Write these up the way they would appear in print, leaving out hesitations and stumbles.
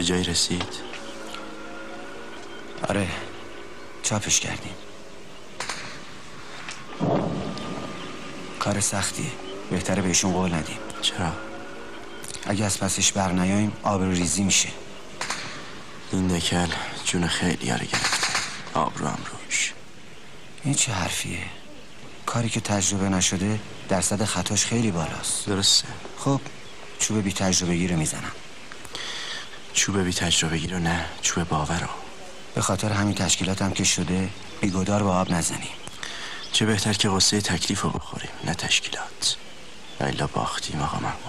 جایی رسید؟ آره چاپش کردیم. کار سختیه، بهتره بهشون قول ندیم. چرا؟ اگه از پسش بر نیاییم آبروریزی میشه. این دکل جون خیلی رو گرفته، آبرو هم روش. این چه حرفیه؟ کاری که تجربه نشده درصد خطاش خیلی بالاست. درسته. خب چوب بی تجربه‌گی رو میزنم. چوب بی تجربه‌گی رو نه، چوب باور رو. به خاطر همین تشکیلاتم که شده بیگدار با آب نزنیم. چه بهتر که قصه تکلیف رو بخوریم نه تشکیلات. ایلا باختیم آقا محمود.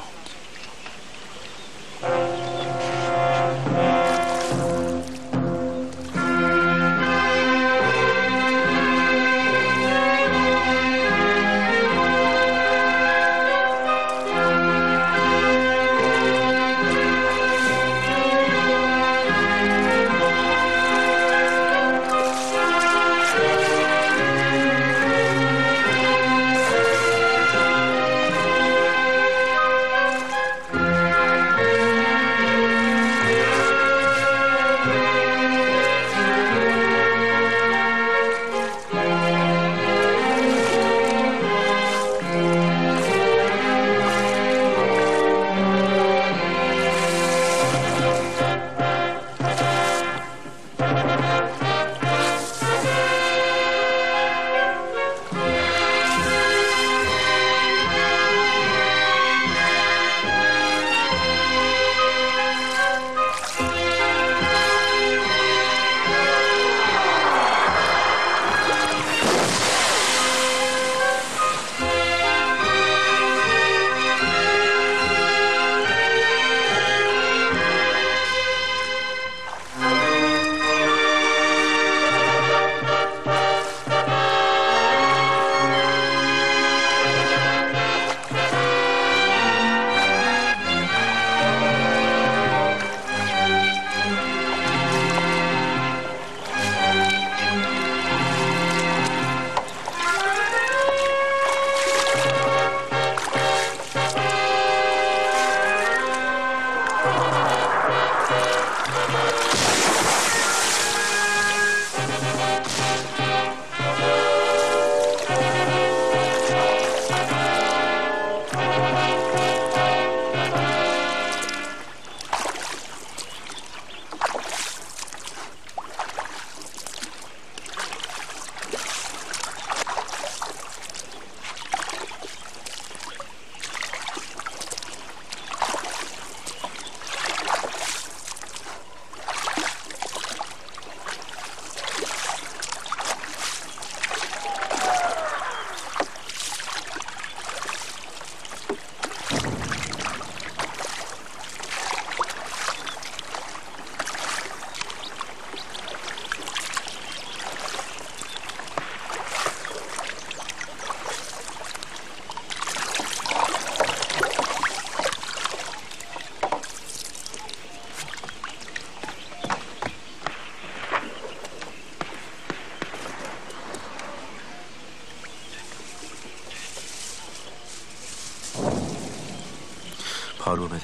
پارو بده.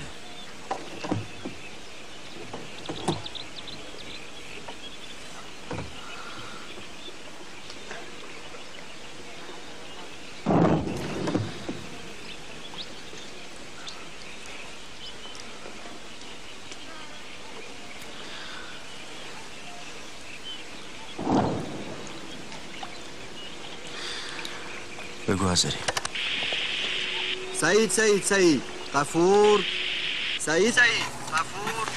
بگو حاضری. سعید غفور سعید غفور.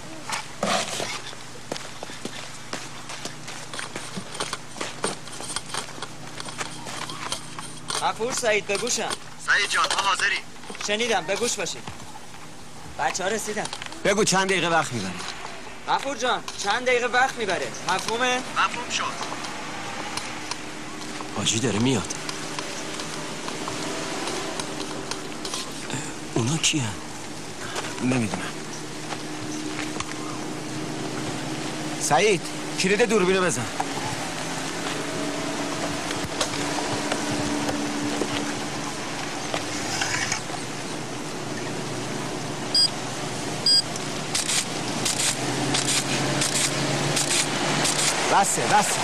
غفور سعید بگوشم. سعید جان ما حاضری. شنیدم بگوش باشید. بچه ها رسیدن. بگو چند دقیقه وقت میبره. غفور جان چند دقیقه وقت میبره. مفهومه؟ مفهوم شد. حاجی داره میاد. اونا کی هن؟ نمیدونم. سعید کلید دوربینو بزن. بسه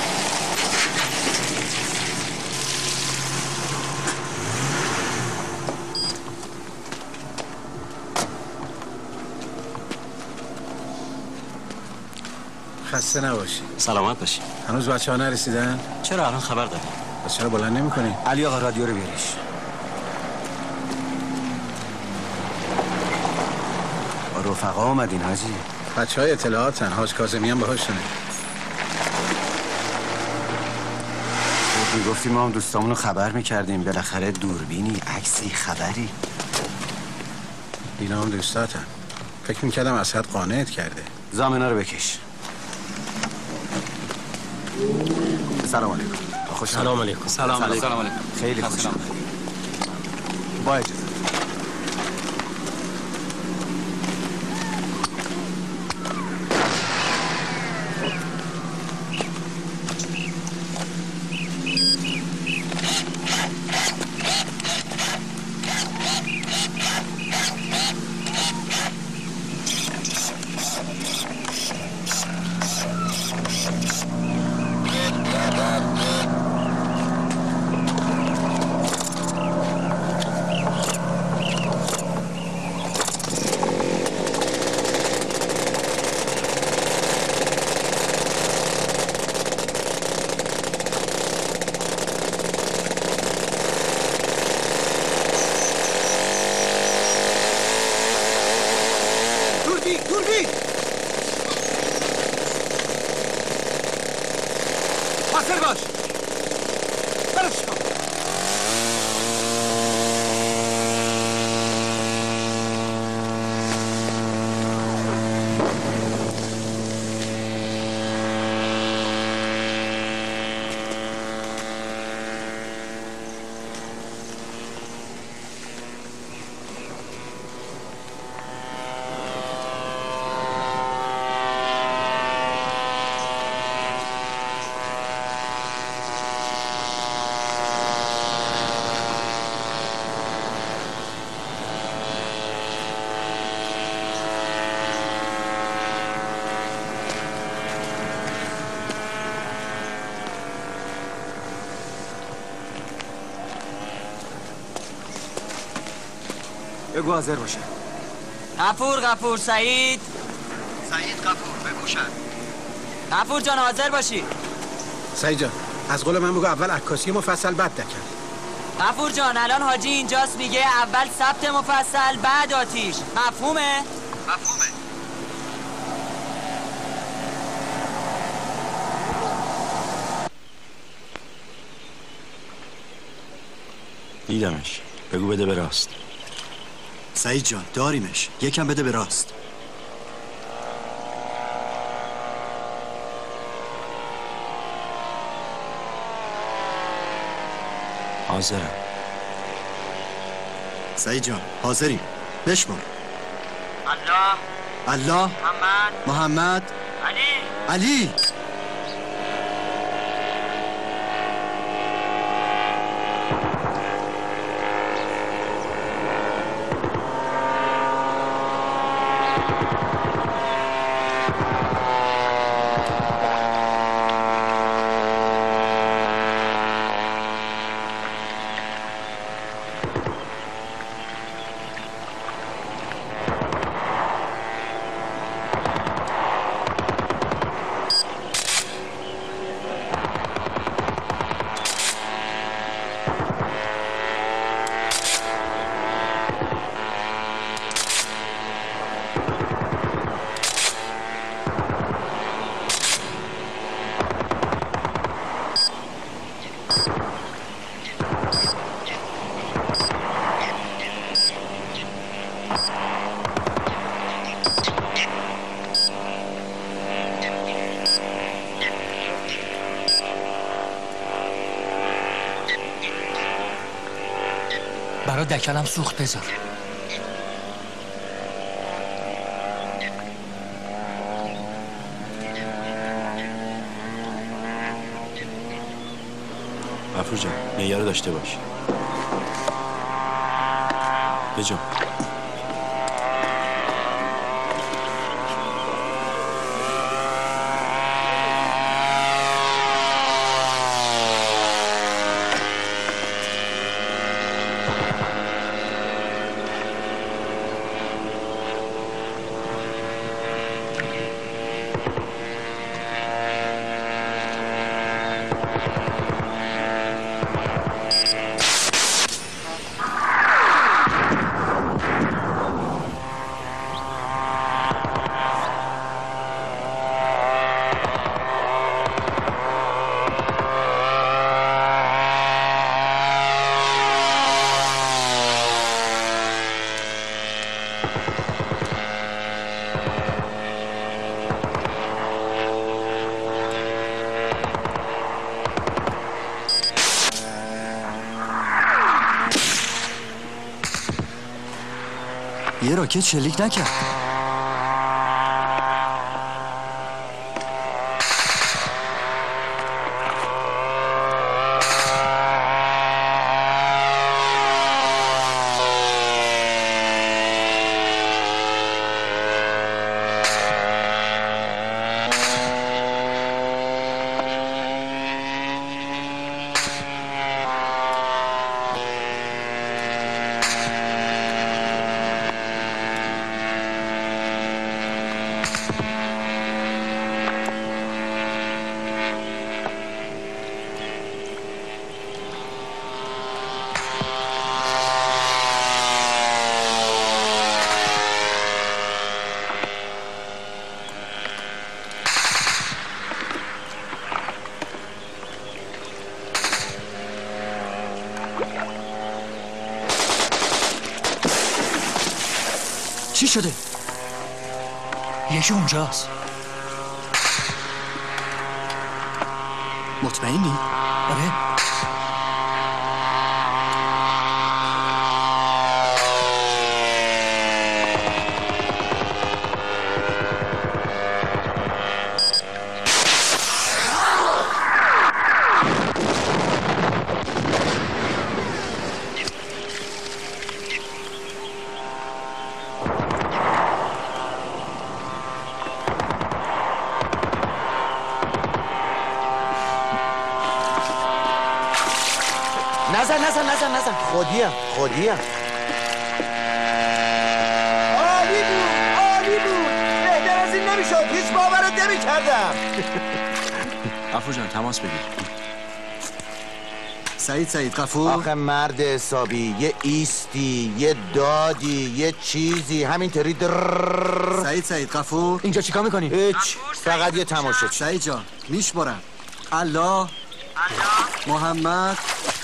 خسته نباشی. سلامت باشی. هنوز بچه ها نرسیدن؟ چرا الان خبر داری؟ بس چرا بلند نمی کنی؟ علی آقا رادیو رو بیارش. با رفقا اومدین حاجی؟ بچه های اطلاعاتن. حاج کاظمیان باهاشونه. میگفتیم ما هم دوستامونو خبر میکردیم. بالاخره دوربینی، عکسی، خبری. اینا هم دوستاتن. فکر میکردم اسد قانعت کرده. زامنا رو بکش. سلام علیکم. سلام علیکم. سلام علیکم. خیلی خوش آمدید. با اجازه. دوربین حاضر باش. برش کن. بگو حاضر باشه. غفور سعید غفور بگوشن. غفور جان حاضر باشی. سعید جان از قول من بگو اول عکاسی مفصل بعد دکل. غفور جان الان حاجی اینجاست میگه اول ثبت مفصل بعد آتیش. مفهومه؟ مفهومه. دیدمش. بگو بده به راست. سعید جان داریمش. یکم بده به راست. حاضرم. سعید جان حاضریم. بشمار. الله الله محمد علی. برا دکلم سوخت بذار. غفور جان معیار رو داشته باش. بجا. یه راکت شلیک نکرد. چی شده؟ یکی اونجاست. مطمئنی؟ آره. نزن خودیم عالی بود بهتر از این نمیشد. هیچ باورت نمیکردم. غفور جان تماس بگیر. سعید غفور. آخه مرد حسابی، یه ایستی، یه دادی، یه چیزی، همینطوری سعید غفور. اینجا چیکار میکنی؟ هیچ، فقط یه تماشا. سعید جان میشمرم. الله محمد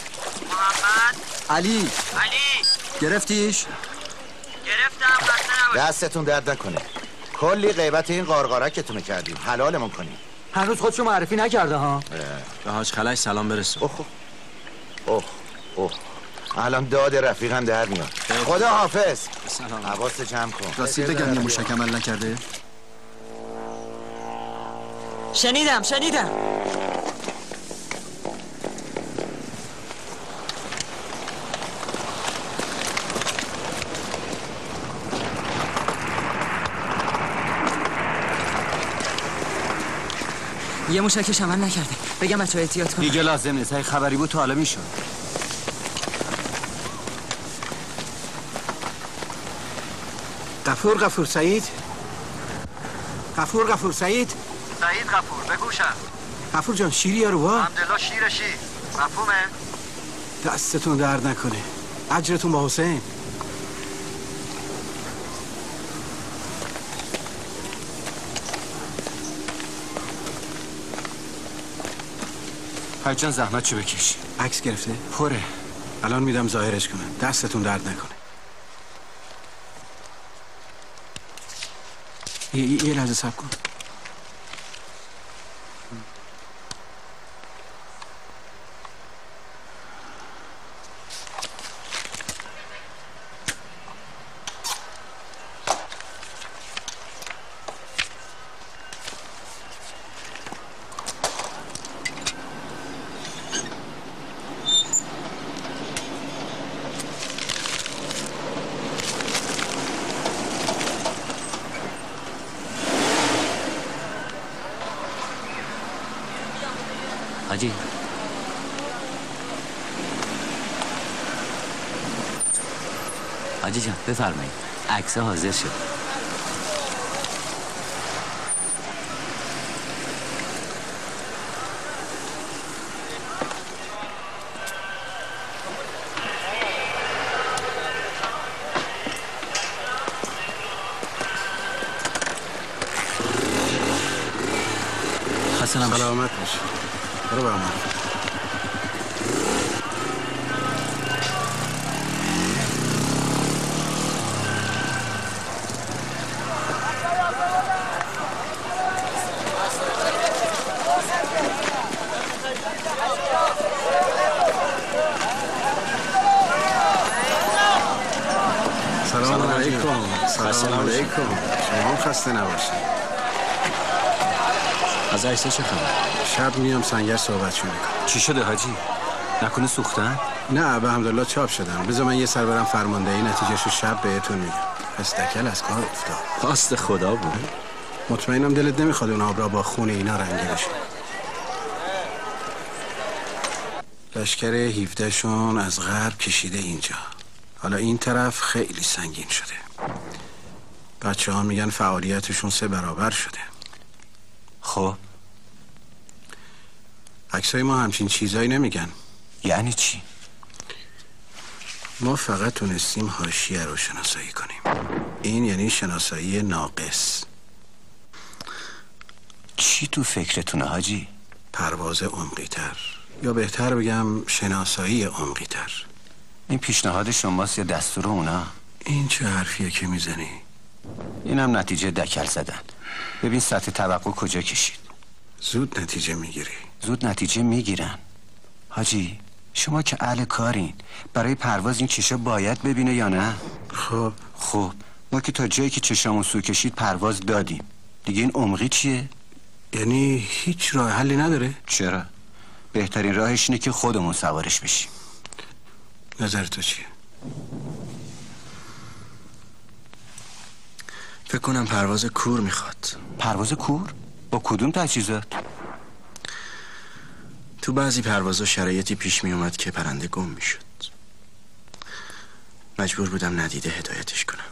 علی. گرفتیش؟ گرفتم. دستتون درد نکنه. کلی غیبت این قارقارکتونو کردیم. حلالمون کنیم. هنوز خودشو معرفی نکرده ها. به حاج خلج سلام برسون. اوه الان داد رفیقم در میاد. خدا حافظ. سلام. حواست جمع کن. راستی بگم یه موشک عمل نکرده؟ شنیدم. یه موشکش عمل نکرده. بگم بچه‌ها احتیاط کنن. دیگه لازم نیست. اگه خبری بود تو حالا میشد. غفور سعید. غفور سعید. سعید غفور بگوشم. غفور جان شیری یا روبا؟ الحمدلله شیر. مفهومه؟ دستتون درد نکنه. اجرتون با حسین. حاج جان زحمت چه بکش. عکس گرفته؟ پره. الان میدم ظاهرش کنم. دستتون درد نکنه. یه لحظه صبر کن. حاجی جان بفرمایید. عکس حاضر شد. سلامت باش. برو با من. سلام علیکم. سلام علیکم. شما خسته نباشید. از عیسی چه خبر؟ شب میام سنگر صحبتشو میکنم. چی شده حاجی؟ نکنه سوختن؟ نه به حمدالله چاپ شدن. بذار من یه سر برم فرماندهی نتیجهشو شب بهتون میگم. پستکل از کار افتاد. خواست خدا بود. مطمئنم دلت نمیخواد اون آب را با خون اینا رنگی بشه. لشکر 17 شون از غرب کشیده اینجا. حالا این طرف خیلی سنگین شده. بچه ها میگن فعالیتشون 3 برابر شده. خب عکسای ما همچین چیزایی نمیگن. یعنی چی؟ ما فقط تونستیم حاشیه رو شناسایی کنیم. این یعنی شناسایی ناقص. چی تو فکرتونه حاجی؟ پرواز عمقی تر، یا بهتر بگم شناسایی عمقی تر. این پیشنهاد شماست یا دستور اونا؟ این چه حرفیه که میزنی؟ اینم نتیجه دکل زدن. ببین سطح توقع کجا کشید. زود نتیجه میگیری. زود نتیجه میگیرن. حاجی شما که اهل کارین، برای پرواز این چشا باید ببینه یا نه؟ خب ما که تا جایی که چشامون سو کشید پرواز دادیم. دیگه این عمقی چیه؟ یعنی هیچ راه حلی نداره؟ چرا؟ بهترین راهش اینه که خودمون سوارش بشیم. نظر تو چیه؟ فکر کنم پرواز کور میخواد. پرواز کور؟ با کدوم تجهیزات؟ تو بعضی پروازها شرایطی پیش می اومد که پرنده گم میشد. مجبور بودم ندیده هدایتش کنم.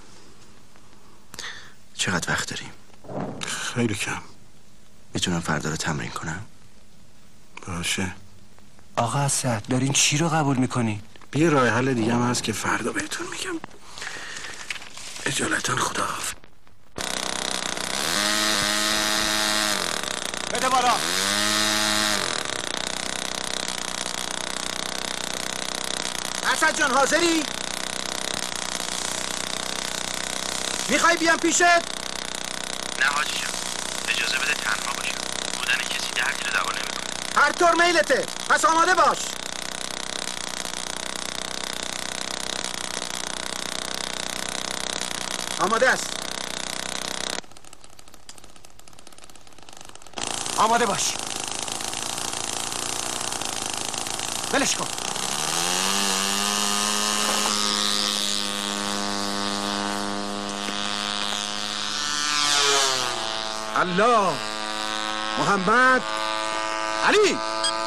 چقدر وقت داریم؟ خیلی کم. میتونم فردا رو تمرین کنم؟ باشه. آقا اسد دارین چی رو قبول میکنین؟ یه راه حل دیگه هم هست که فردا بهتون میگم. اجالتا خداحافظ. بده بالا. اسد جان حاضری؟ میخوای بیام پیشت؟ نه حاجی جان، اجازه بده تنها باشم. بودن کسی دردی رو دوا نمیکنه. هر طور میلته، پس آماده باش. آماده است. آماده باش. ولش کن. الله، محمد، علی.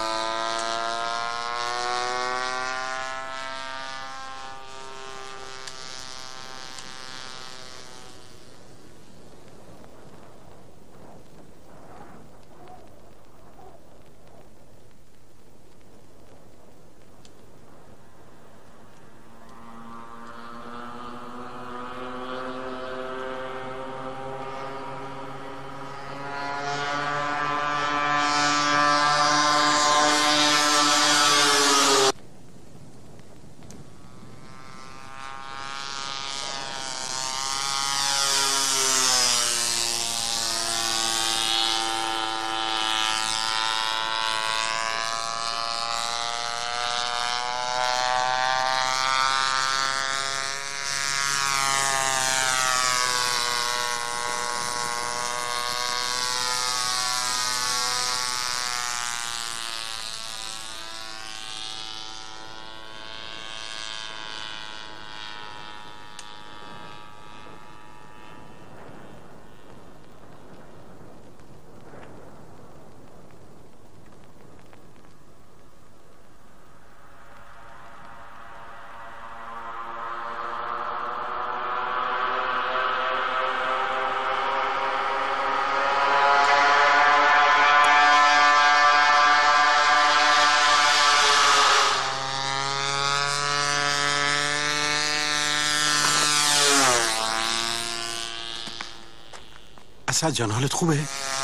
اسد جان حالت خوبه؟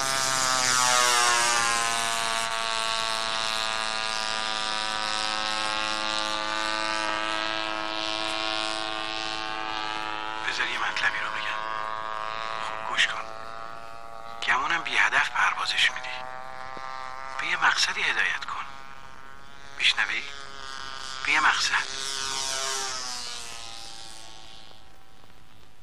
بذار یه مطلبی رو بگم. خوب گوش کن. گمونم بی هدف پروازش میدی. به یه مقصدی هدایت کن. میشنوی؟ به یه مقصد.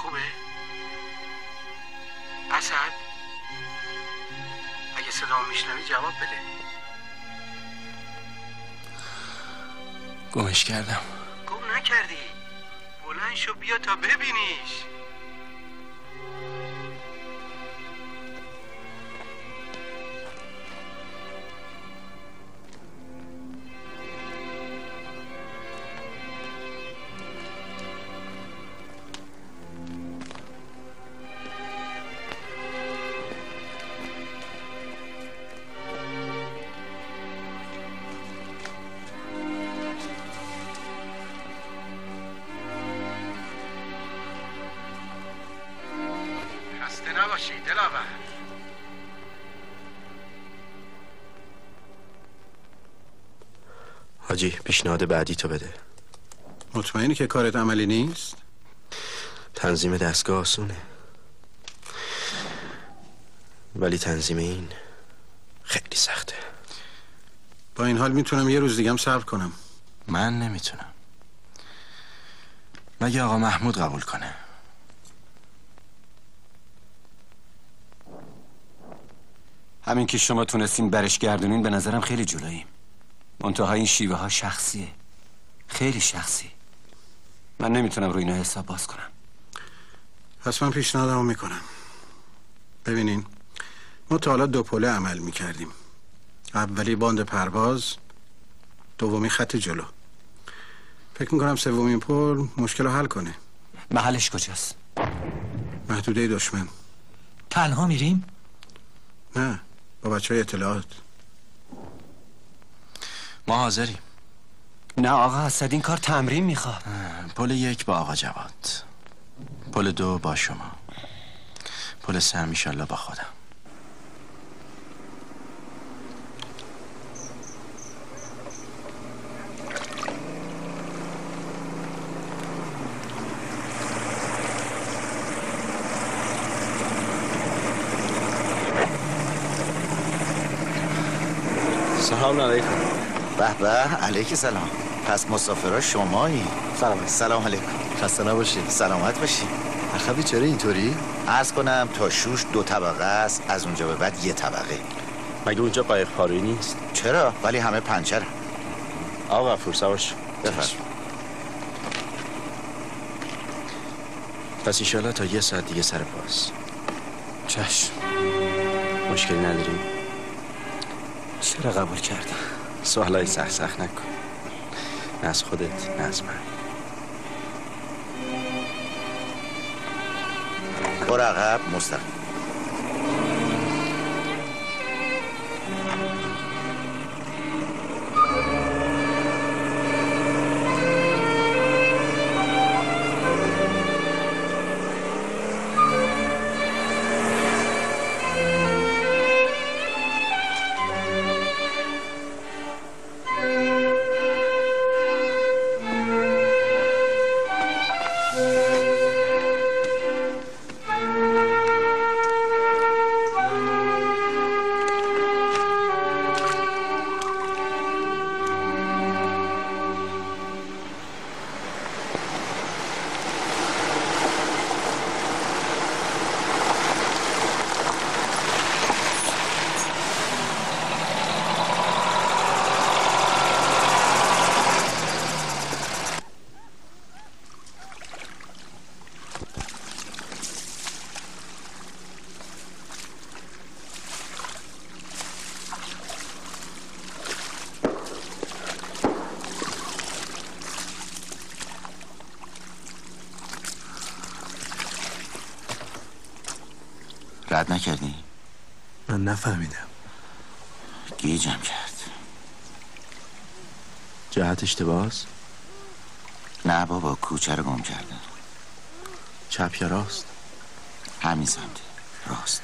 خوبه؟ اسد؟ اگه صدا میشنوی جواب بده. گمش کردم. گم نکردی. بلند شو بیا تا ببینیش. نباشی دلاور. حاجی پیشنهاد بعدی تو بده. مطمئنی که کارت عملی نیست؟ تنظیم دستگاه آسونه، ولی تنظیم این خیلی سخته. با این حال میتونم یه روز دیگم صبر کنم. من نمیتونم مگه آقا محمود قبول کنه. همین که شما تونستین برش گردونین به نظرم خیلی جلوییم. منتها این شیوه ها شخصیه، خیلی شخصی. من نمیتونم روی اینا حساب باز کنم. پس من پیشنهادمو میکنم. ببینین ما تا حالا 2 پله عمل میکردیم. اولی باند پرواز، دومی خط جلو. فکر میکنم سومین پل مشکل رو حل کنه. محلش کجاست؟ محدوده دشمن. تنها میریم؟ نه، با بچه‌های اطلاعات. ما حاضریم. نه آقا اسد، این کار تمرین میخواد. پل 1 با آقا جواد، پل 2 با شما، پل 3 انشالله با خودم. سلام علیکم. به به، علیک سلام. پس مسافرها شمایی؟ سلام علیکم. خسته نباشی. سلامت باشی. اخوی چرا اینطوری؟ عرض کنم تا شوش 2 طبقه است، از اونجا به بعد 1 طبقه. مگه اونجا قایق پارویی نیست؟ چرا؟ ولی همه پنچر. آقا غفور سوار شو. بفرم. پس ایشالا تا 1 ساعت دیگه سر پاس. چشم. مشکلی نداریم؟ چرا قبول کردی؟ سوالای سخت نکن، نه از خودت نه از من. برو عقب مستقیم. رد نکردی؟ من نفهمیدم. گیجم کرد. جهت اشتباهه؟ نه بابا، کوچه رو گم کردن. چپ یا راست؟ همین سمت راست.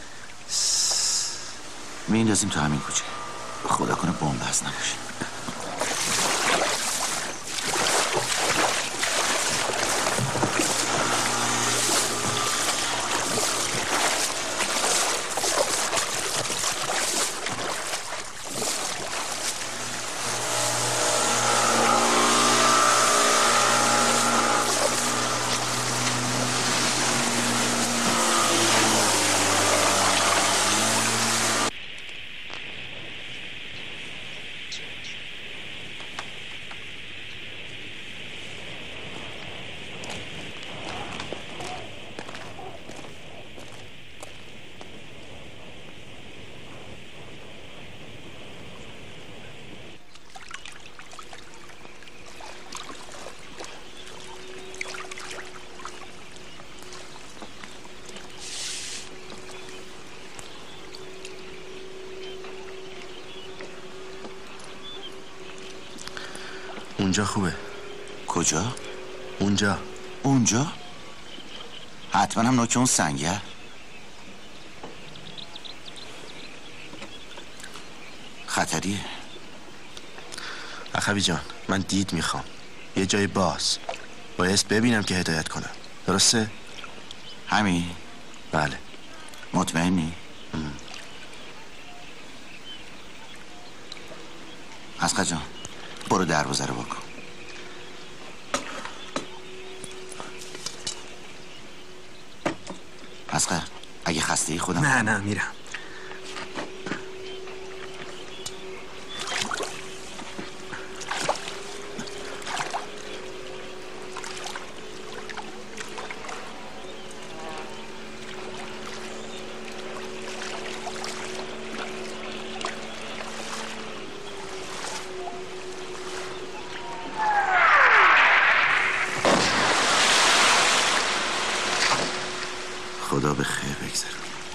میندازیم تو همین کوچه. خدا کنه بن‌بست نباشه. اونجا خوبه. کجا؟ اونجا. اونجا؟ حتما هم نوک اون سنگه. خطریه. اخوی جان من دید میخوام، یه جای باز بایست ببینم که هدایت کنم. درسته؟ همین؟ بله. مطمئنی؟ اسقر جان برو دروازه رو بکن. اسقر اگه خسته خودم. نه میرم. خدا به خیر بگذره.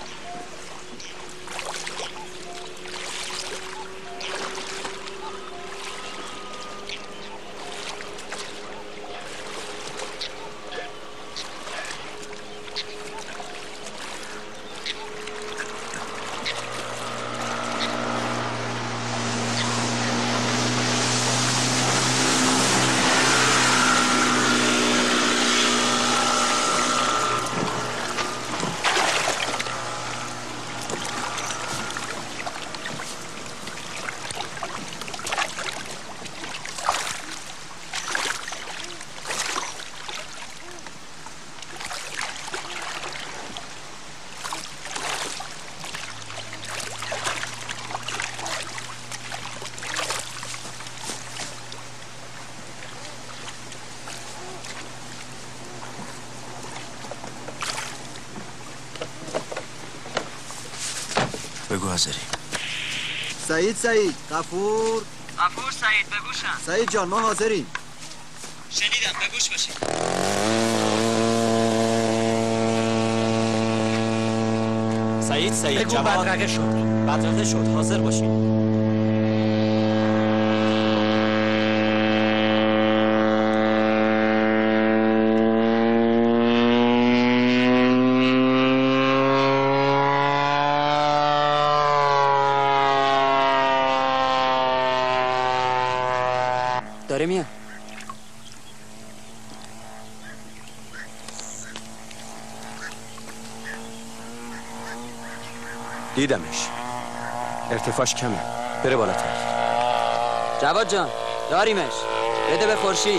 بگو حاضری. سعید غفور سعید بگوشم. سعید جان ما حاضریم. شنیدم بگوش باشید. سعید بگو بدرقه شد حاضر باشید. داره میاد. دیدمش، ارتفاعش کمه، بره بالاتر. جواد جان داریمش، بده به خورشید.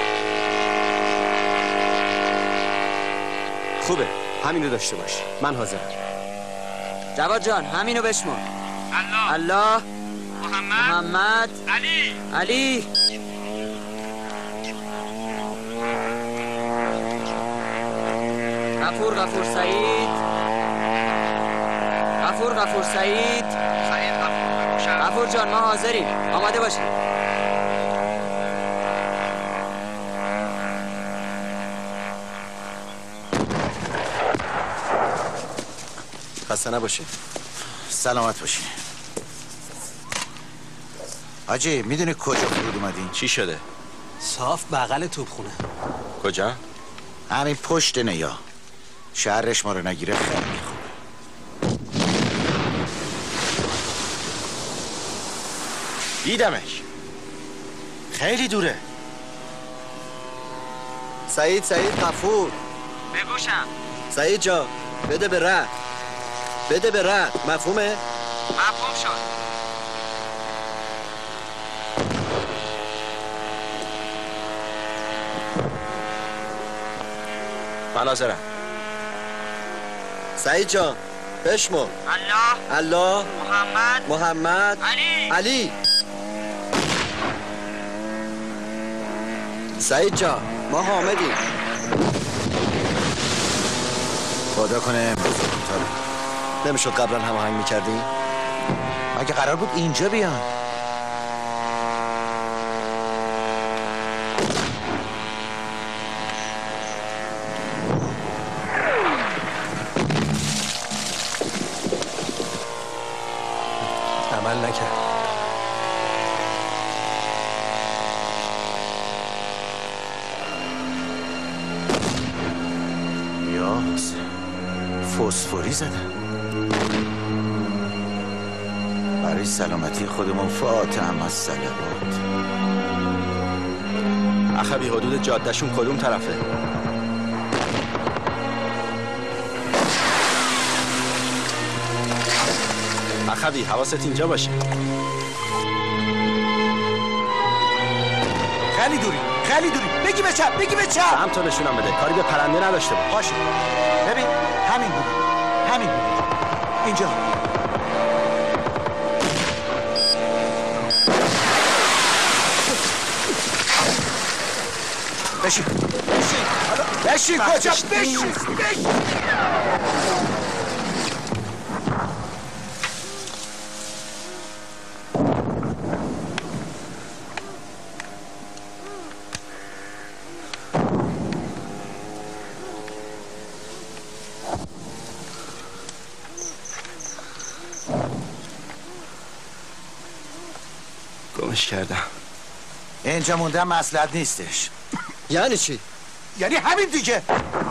خوبه، همینو داشته باش، من حاضرم. جواد جان همینو بشمر. الله محمد علی. غفور سعید. غفور جان ما حاضریم، آماده باشید. خسته نباشید. سلامت باشی. حاجی میدونی کجا فرود اومدین؟ چی شده؟ صاف بغل توپخونه. کجا؟ همین پشت نیا. شهرش ما رو نگیره خیلی خوب. دیدمش، خیلی دوره. سعید غفور بگوشم. سعید جان بده به رد. مفهومه؟ مفهوم شد. من حاضرم. سعید جان بشمر. الله محمد علی. سعید جان ما حامدیم. خدا کنه نمیشد قبلا هماهنگ میکردیم؟ مگه قرار بود اینجا بیان؟ عمل نکرد. فسفوری زدن. برای سلامتی خودمون فاتحه از صلوات. اخوی حدود جادهشون کدوم طرفه؟ اخوی حواست اینجا باشه. خیلی دوری بگی به چپ سمت رو نشونم بده، کاری به پرنده نداشته باش. باشه. ببین همین بود اینجا. بشین کجا بشین. گمش کردم. اینجا موندن مصلحت نیستش. یعنی چی؟ یعنی همین دیگه.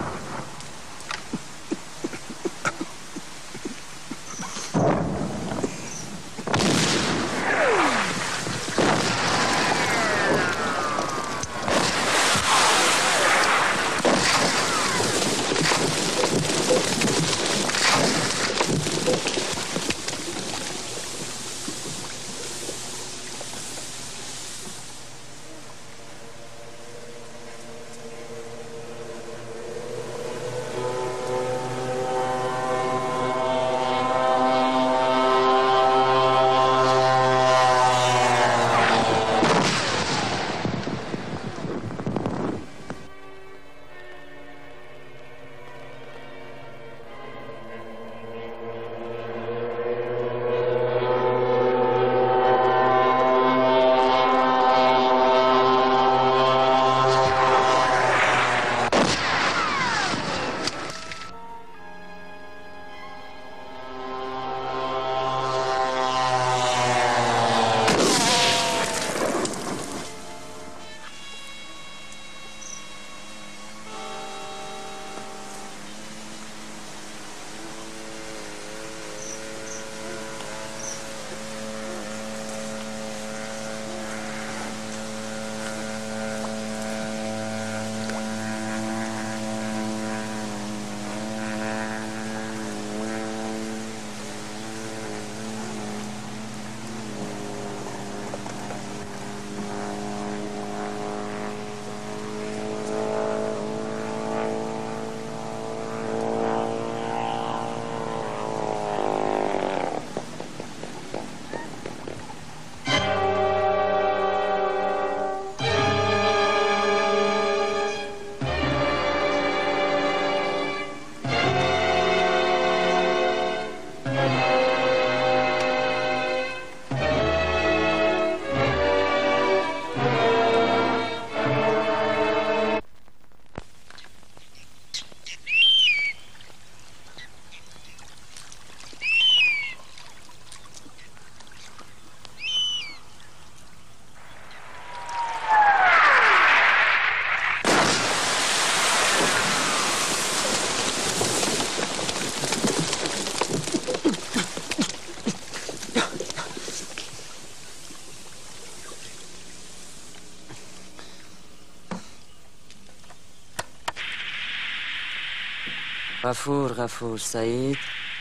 غفور سعید.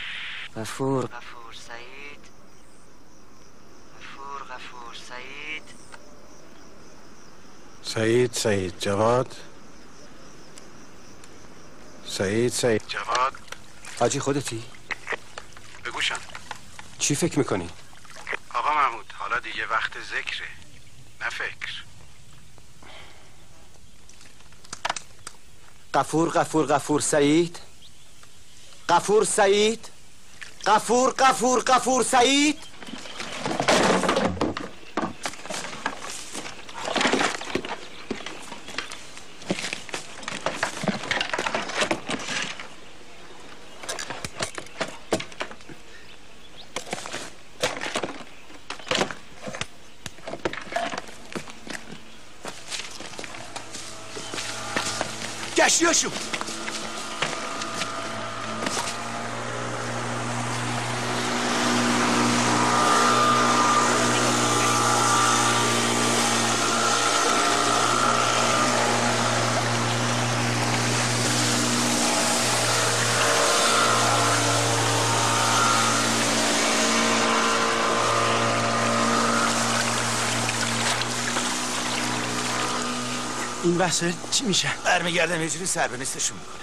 غفور سعید. سعید جواد. سعید جواد. حاجی خودتی؟ بگوشم. چی فکر میکنی؟ آقا محمود حالا دیگه وقت ذکره، نه فکر. غفور سعید. غفور سعید. گشتیاشو این بحث چی میشه؟ برمیگردم یه جوری سر به نیستشون میکنه.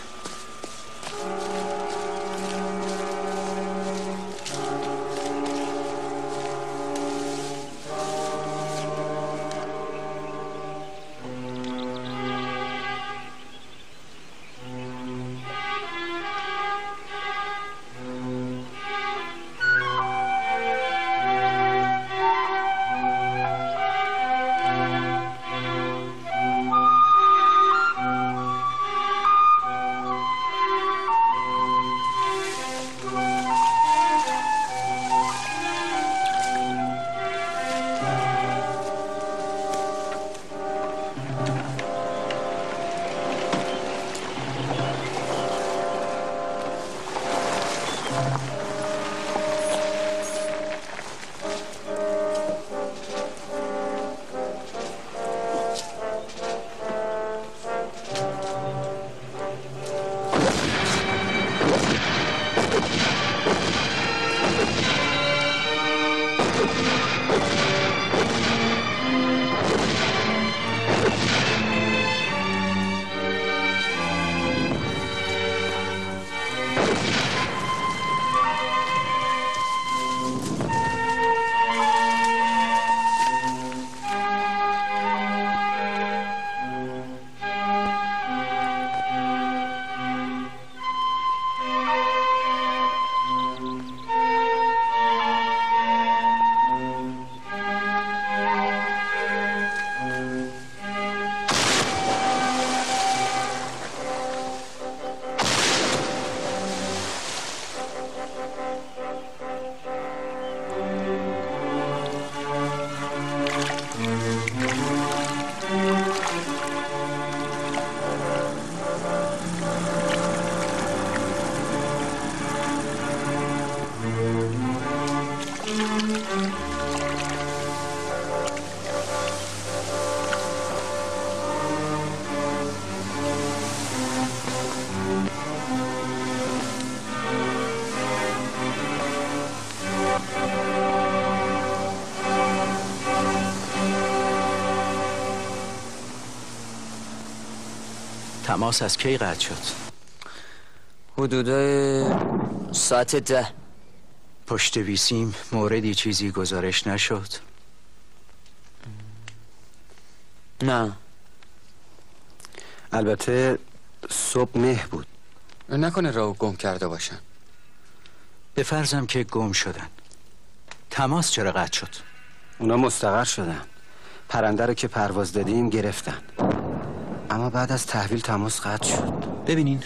تماس از کی قطع شد؟ حدود ساعت 10. پشت ویسیم موردی چیزی گزارش نشد؟ نه. البته صبح مه بود. نکنه راهو گم کرده باشن. به فرضم که گم شدن، تماس چرا قطع شد؟ اونا مستقر شدن. پرنده رو که پرواز دادیم گرفتن، اما بعد از تحویل تماس قطع شد. ببینین،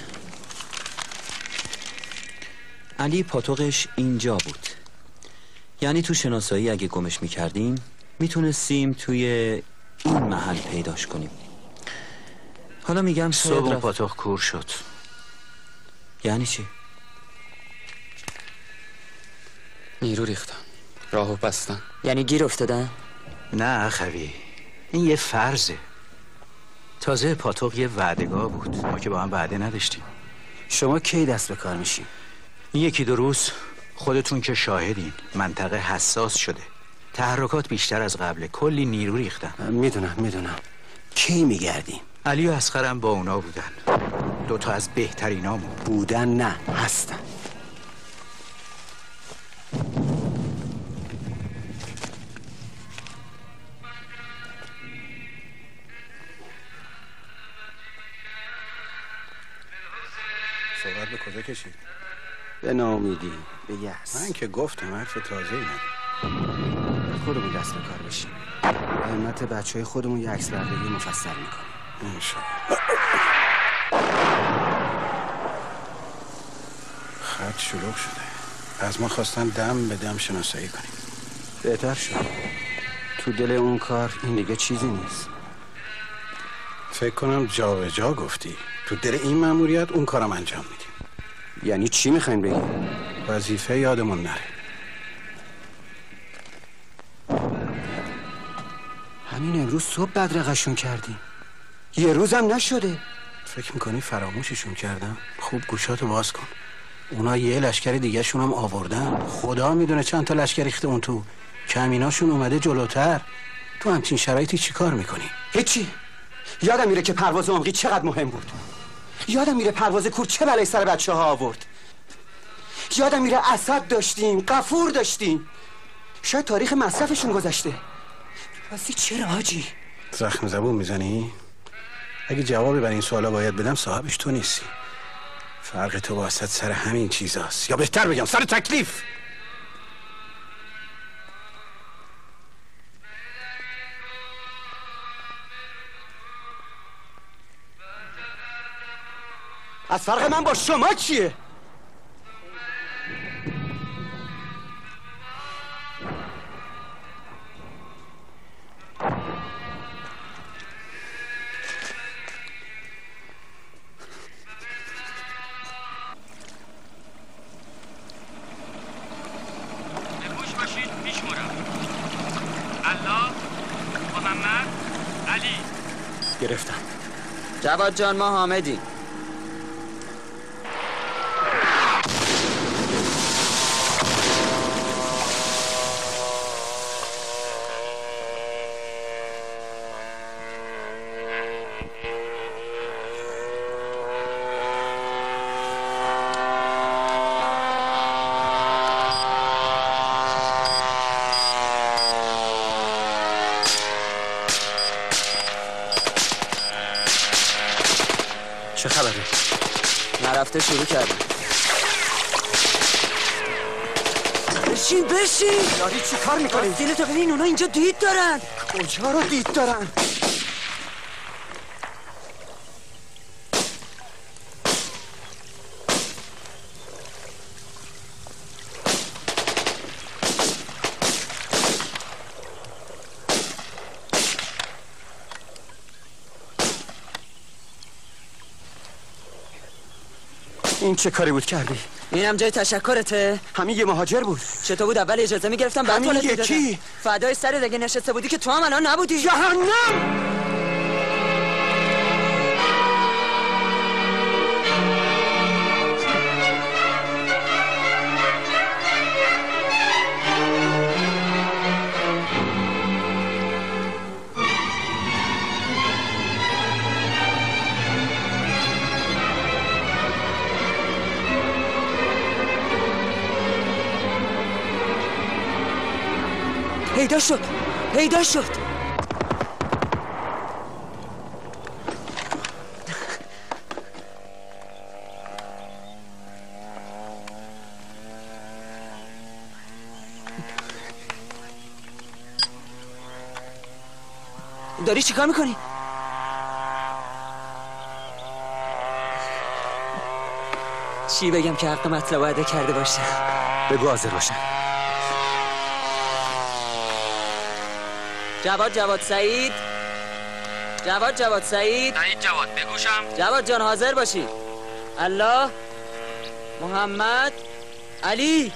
علی پاتوقش اینجا بود. یعنی تو شناسایی اگه گمش میکردیم میتونستیم توی این محل پیداش کنیم. حالا میگم صبح پاتوق کور شد. یعنی چی؟ نیرو ریختن، راهو بستن. یعنی گیر افتادن؟ نه خوی، این یه فرضه. تازه پاتوق یه وعدگاه بود، ما که با هم وعده نداشتیم. شما کی دست به کار میشین؟ یکی دو روز. خودتون که شاهدین، منطقه حساس شده، تحرکات بیشتر از قبل، کلی نیرو ریختن. میدونم. کی میگردیم؟ علی و اصغرم با اونا بودن، دوتا از بهترینامون. بودن نه، هستن. صحبت به کجا کشید؟ به ناامیدی، به یأس. من که گفتم حرف تازه‌ای ندارم. خودمون دست به کار بشیم. به همت بچه‌های خودمون یه عکس برداری مفصل میکنیم. انشاءالله. خط شلوغ شده. از ما خواستن دم به دم شناسایی کنیم. بهتر شد. تو دل اون کار این دیگه چیزی نیست. فکر کنم جا به جا گفتی. تو دل این مأموریت اون کارم انجام میدیم. یعنی چی میخواین بگیم؟ وظیفه یادمون نره. همین امروز صبح بدرقشون کردیم، یه روزم نشده. فکر میکنی فراموششون کردم؟ خوب گوشاتو باز کن. اونا یه لشکر دیگه شون هم آوردن. خدا میدونه چند تا لشکر ریخته اون تو. کمیناشون اومده جلوتر. تو همچین شرایطی چی کار میکنی؟ هیچی. یادم میره که پرواز عمقی چقدر مهم بود. یادم میره پرواز کور چه بلایی سر بچه ها آورد. یادم میره اسد داشتیم، غفور داشتیم. شاید تاریخ مصرفشون گذشته. راستی چرا حاجی؟ زخم زبون میزنی؟ اگه جوابی برای این سوالا باید بدم صاحبش تو نیستی. فرق تو با اسد سر همین چیزاست، یا بهتر بگم سر تکلیف. از فرق من با شما چیه؟ بگوش باشید میشمرم. الله، محمد، علی. گرفتم. جواد جان ما حامدیم. چه خبره؟ نرفته شروع کردم. بشین داری چی کار میکنی؟ دلتو ببین، اونا اینجا دید دارن. کجا رو دید دارن؟ این چه کاری بود کردی؟ اینم جای تشکرته؟ همین یه مهاجر بود. چطور بود اول اجازه میگرفتم بعد همین تولد میدادم؟ یکی؟ فدای سرت اگه نشسته بودی که تو هم الان نبودی. جهنم! پیدا شد. داری چیکار میکنی؟ چی بگم که حق مطلب ادا کرده باشه؟ بگو حاضر باشم. جواد سعید. سعید جواد بگوشم. جواد جان حاضر باشی. الله، محمد، علی.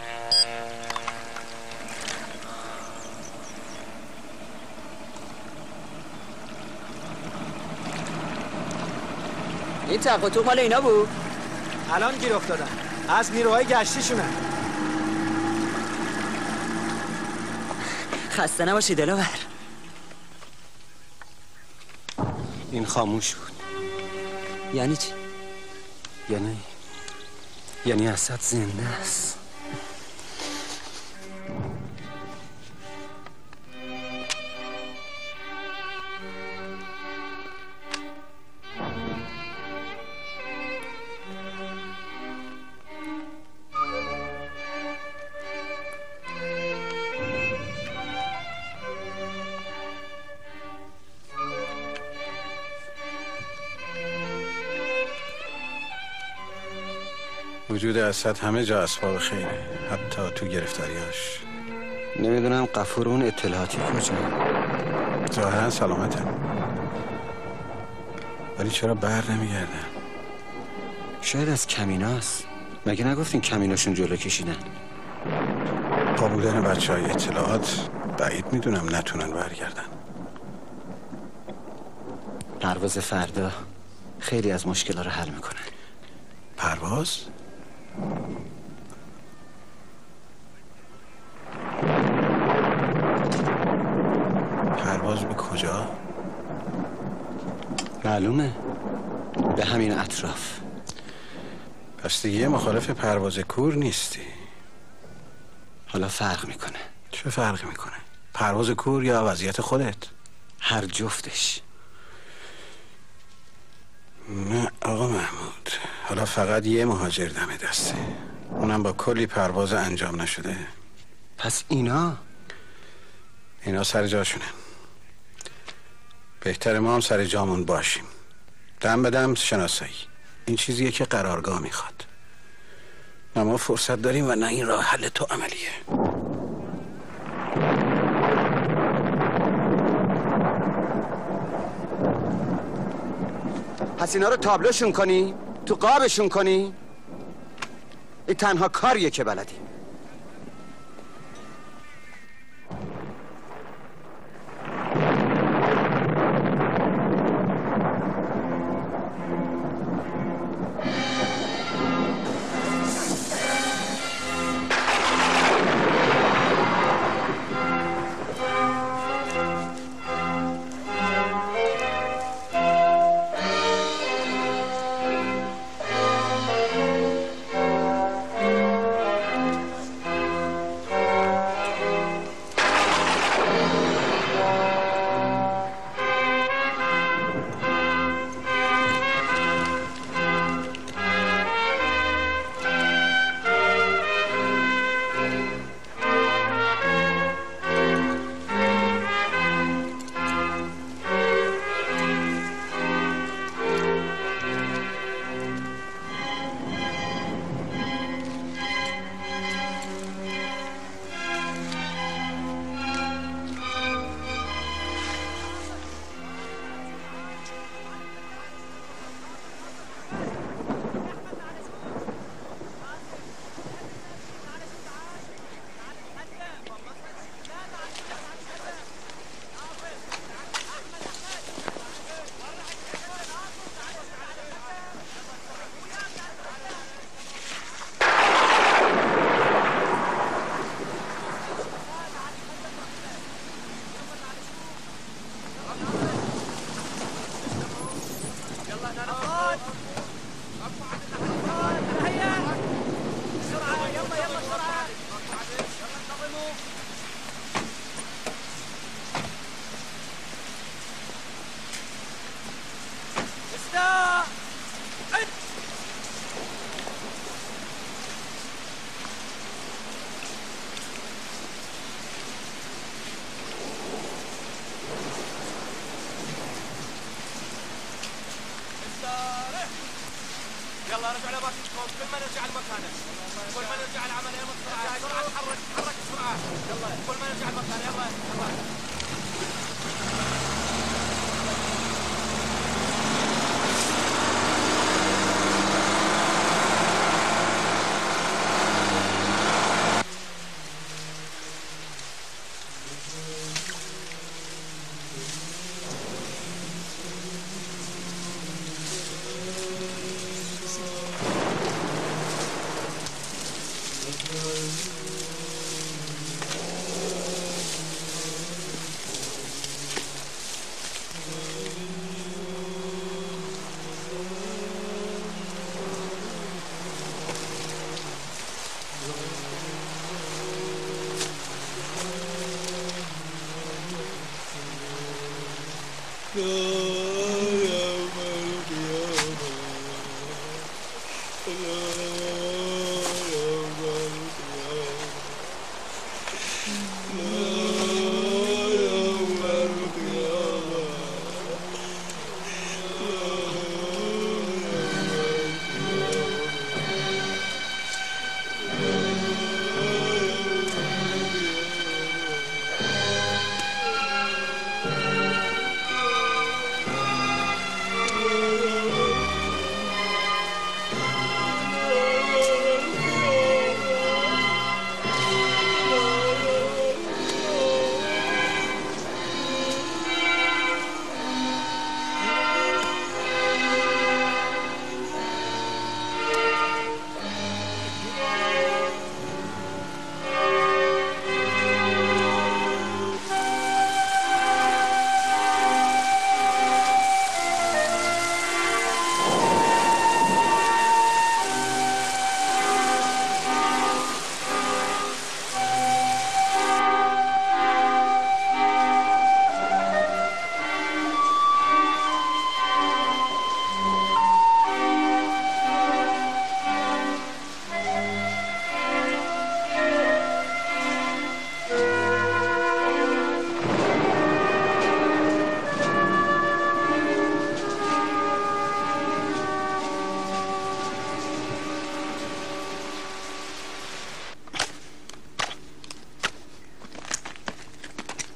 این تق و توق مال اینا بود؟ الان گیر افتادن از نیروهای گشتیشونن. خسته نباشی دلاور. این خاموش بود. یعنی چی؟ یعنی اسد زنده است. وجود اسد همه جا اسباب خیره، حتی تو گرفتاریاش. نمیدونم غفور اون اطلاعاتی کجا؟ ظاهرا سلامته، ولی چرا بر نمیگردن؟ شاید از کمیناست. مگه نگفتین کمیناشون جلو کشیدن؟ با بودن بچه‌های اطلاعات بعید میدونم نتونن برگردن. پرواز فردا خیلی از مشکل‌ها رو حل میکنه. پرواز؟ پرواز به کجا؟ معلومه به همین اطراف. پس دیگه مخالف پرواز کور نیستی؟ حالا فرق میکنه. چه فرقی میکنه؟ پرواز کور یا وضعیت خودت؟ هر جفتش. نه آقا محمود، حالا فقط یه مهاجر دم دسته، اونم با کلی پرواز انجام نشده. پس اینا سر جاشونه. بهتر ما هم سر جامون باشیم. دم به دم شناسایی، این چیزیه که قرارگاه میخواد. نه ما فرصت داریم و نه این راه حل تو عملیه. پس اینا رو تابلوشون کنی؟ تو قابشون کنی؟ این تنها کاریه که بلدی. يلا رجعوا لأماكنكم، كل ما نرجع لمكانه، كل ما نرجع العملية بسرعة، بسرعة تحرك بسرعة، يلا كل ما نرجع لمكانه، يلا يلا.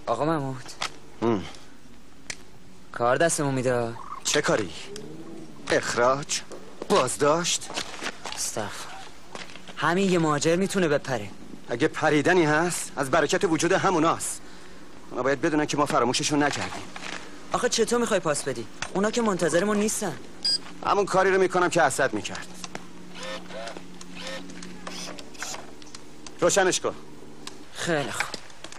آقا محمود کار دستمون میده. چه کاری؟ اخراج؟ بازداشت؟ استغفر. همین یه مهاجر میتونه بپره. اگه پریدنی هست از برکت وجود هموناست. اونا باید بدونن که ما فراموششون نکردیم. آخه چطور میخوای پاس بدی؟ اونا که منتظرمون نیستن. همون کاری رو میکنم که اسد میکرد. روشنش کن. خیلی خوب.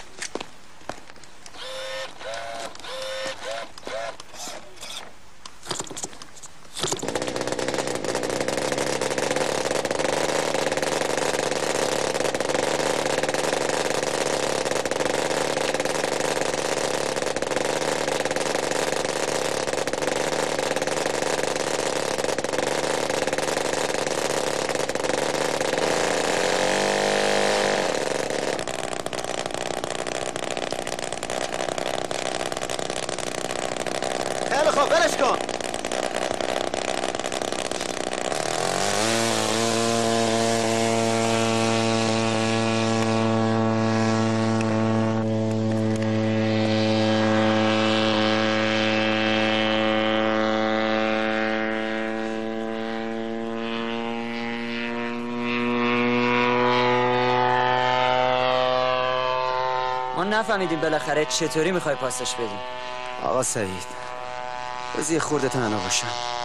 نفهمیدیم بالاخره چطوری میخوای پاسش بدیم. آقا سعید بذار یه خورده تنها باشم.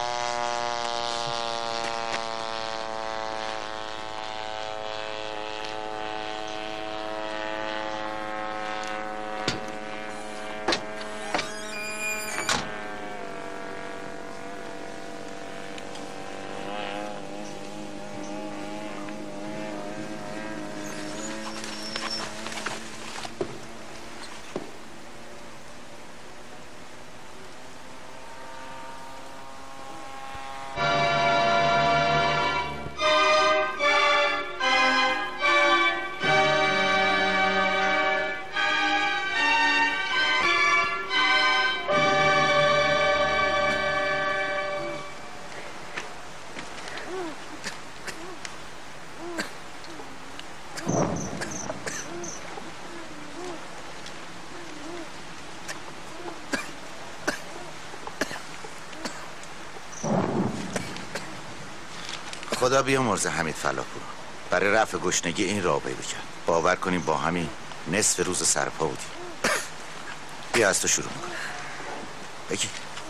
خدا بیامرزه حمید فلاپور. برای رفع گشنگی این راه پیدا کرد. باور کنیم با همین نصف روز سرپا بودیم. بیا از تو شروع میکنم. بگی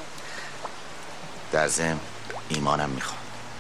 در ضمن ایمانم میخوام.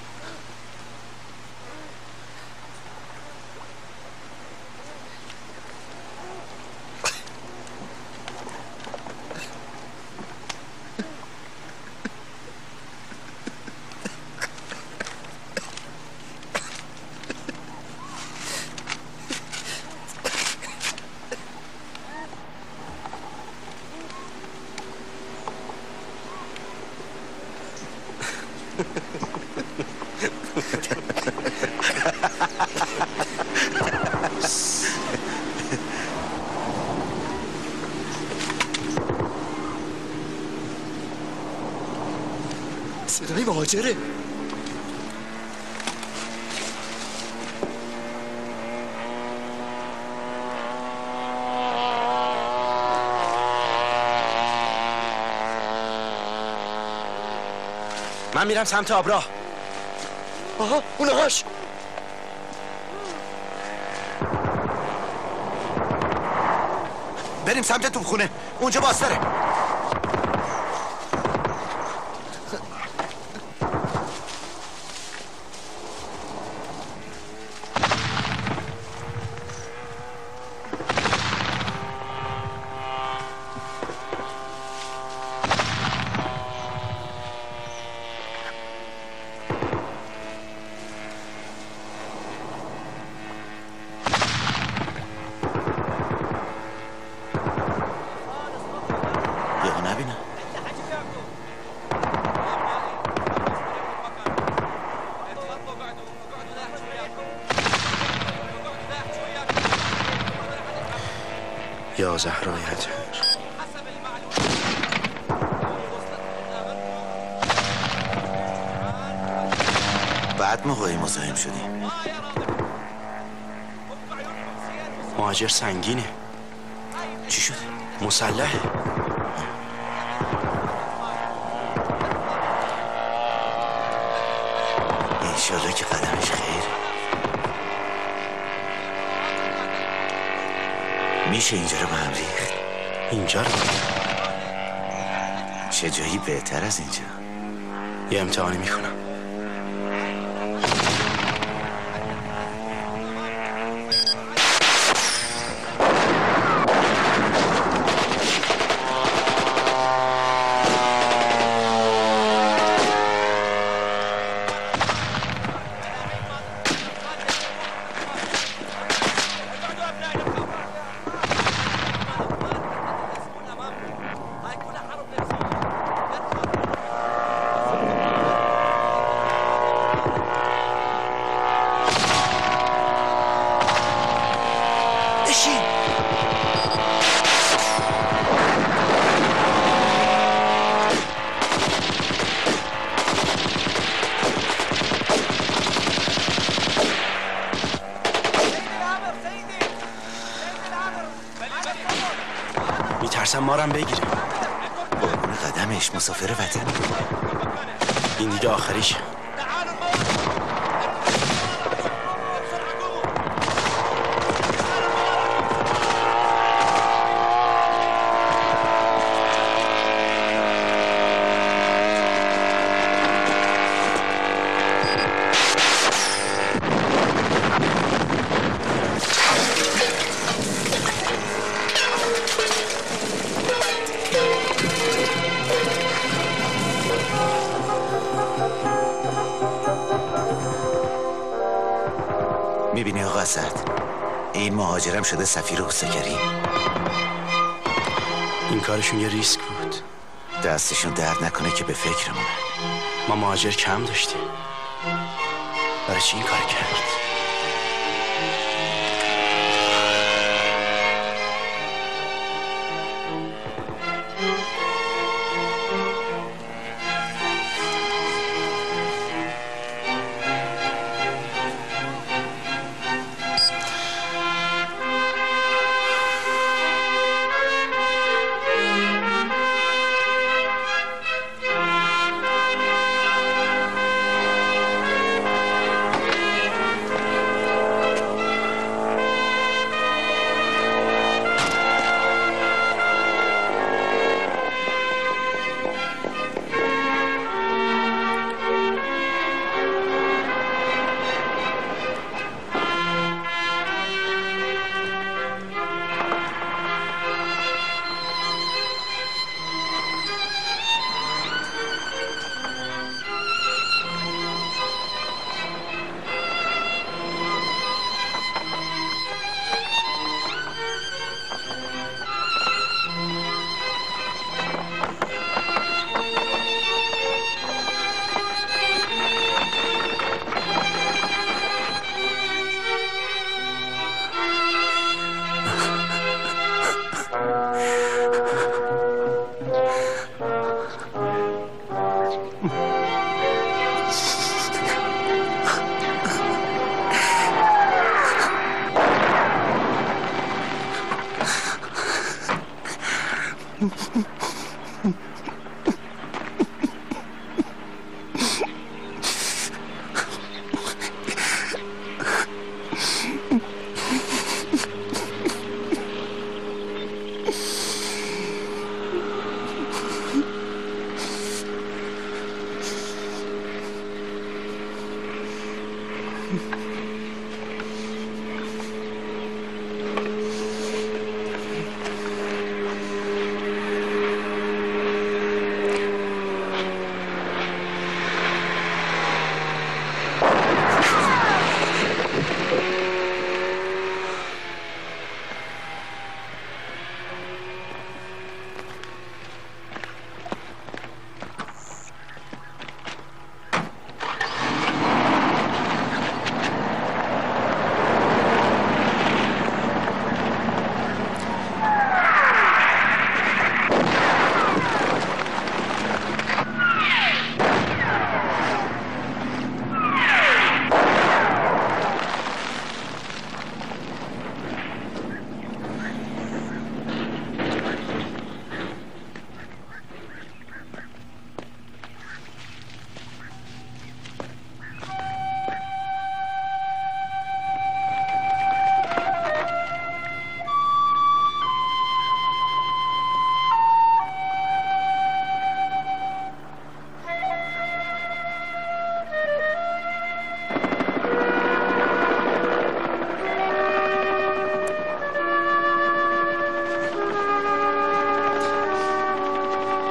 صدای مهاجره. من میرم سمت آبراه. آها اونهاش. بریم سمت توپخونه. اونجا بازتره. یا زهرای اطهر. بعد موقعی مزاحم شدیم. مهاجر سنگینه. چی شده؟ مسلحه. انشالله که قدمش خیر. میشه اینجا رو به هم ریخت؟ اینجا رو؟ چه جایی بهتر از اینجا؟ یه امتحانی میکنم. میترسم مارم بگیره. قربون قدمش، مسافر وطن. این دیگه آخریشه. میبینی آقا اسد، این مهاجرم شده سفیر حسگری. این کارشون یه ریسک بود. دستشون درد نکنه که به فکرمونه. ما مهاجر کم داشتیم. برای چی این کار کرد؟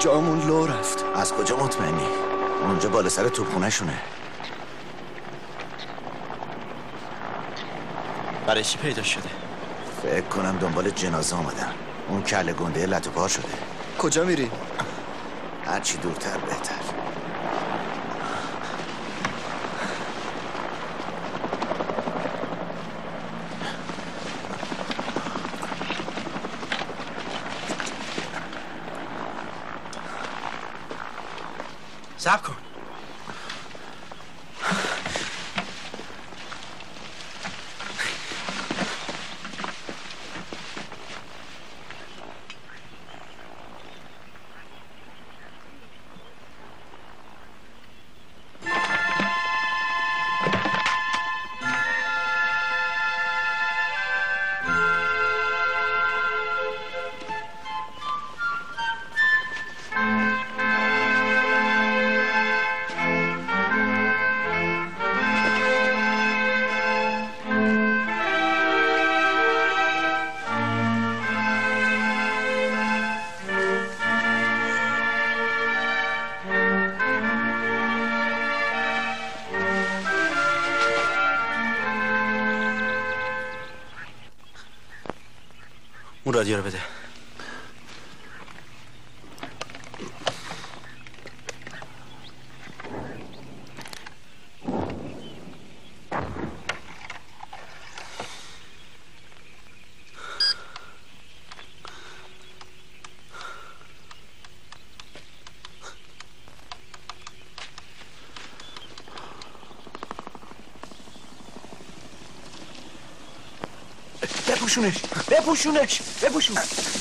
جامون لو رفت. از کجا مطمئنی؟ اونجا بالا سر توپخونه شونه. برای چی پیدا شده؟ فکر کنم دنبال جنازه آمدن. اون کله گنده لط و پار شده. کجا میری؟ هرچی دورتر بهتر. صبر کن. اون رادیو رو بده. بپوشونش بپوشونش بپوشون.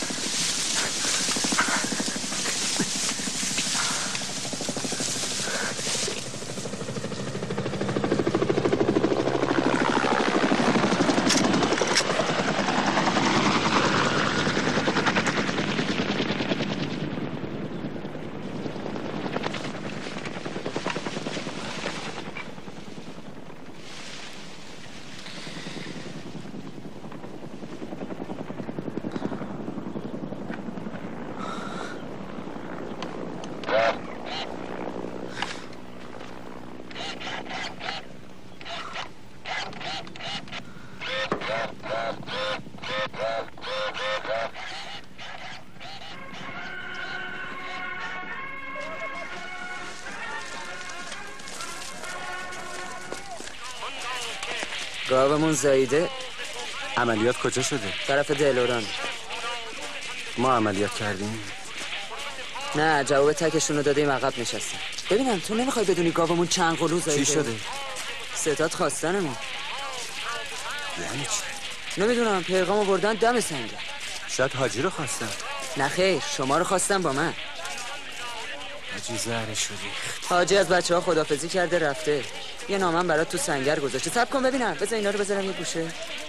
گاومون زاییده. عملیات کجا شده؟ طرف دلوران. ما عملیات کردیم؟ نه، جواب تکشون رو دادیم عقب نشستیم. ببینم تو نمیخوای بدونی گاومون چند قلو زاییده؟ چی شده؟ ستاد خواستنمون. یعنی چی؟ نمیدونم، پیغامو بردن دم سنگر. شاید حاجی رو خواستن. نه خیر، شما رو خواستن با من. حاجی زهره شدی. حاجی از بچه ها خدافزی کرده رفته. یه نامم برات تو سنگر گذاشته. صبر کن ببینم. بذار اینا رو بذارم یه گوشه.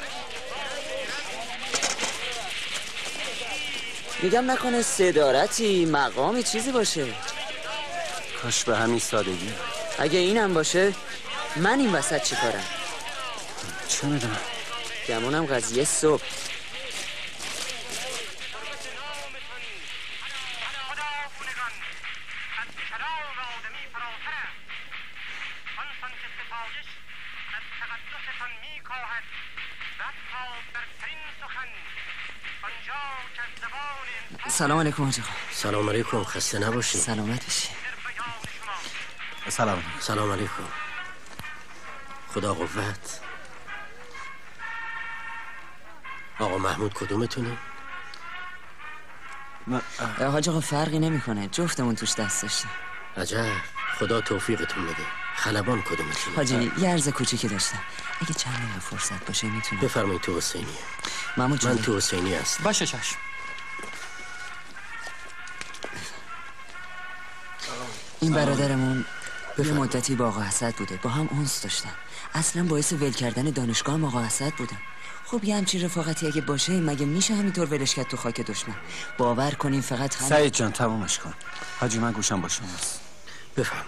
میگم نکنه صدارتی، مقامی چیزی باشه. کاش به همین سادگی. اگه اینم باشه من این وسط چی کارم؟ چه میدونم. گمونم قضیه صبح. سلام علیکم حاج آقا. سلام علیکم، خسته نباشی. سلامت باشی. سلام علیکم. خدا قوت. آقا محمود کدومتونه؟ حاج آقا فرقی نمیکنه، جفتمون توش دست داشتیم. عجب، خدا توفیقتون بده. خلبان کدومتونه؟ حاجی یه عرض کوچیکی داشتم، اگه چند دقیقه فرصت باشه میتونم. بفرمایید. تو حسینیه. من تو حسینی هستم. باشه چشم. این برادرمون یه مدتی با آقا حسد بوده، با هم انس داشتن. اصلا باعث ول کردن دانشگاه هم آقا حسد بودن. خب یه همچین رفاقتی اگه باشه مگه میشه همینطور ولش کرد تو خاک دشمن؟ باور کنین فقط هم. سعید جان تمومش کن. حاجی من گوشم با شماست. بفرما.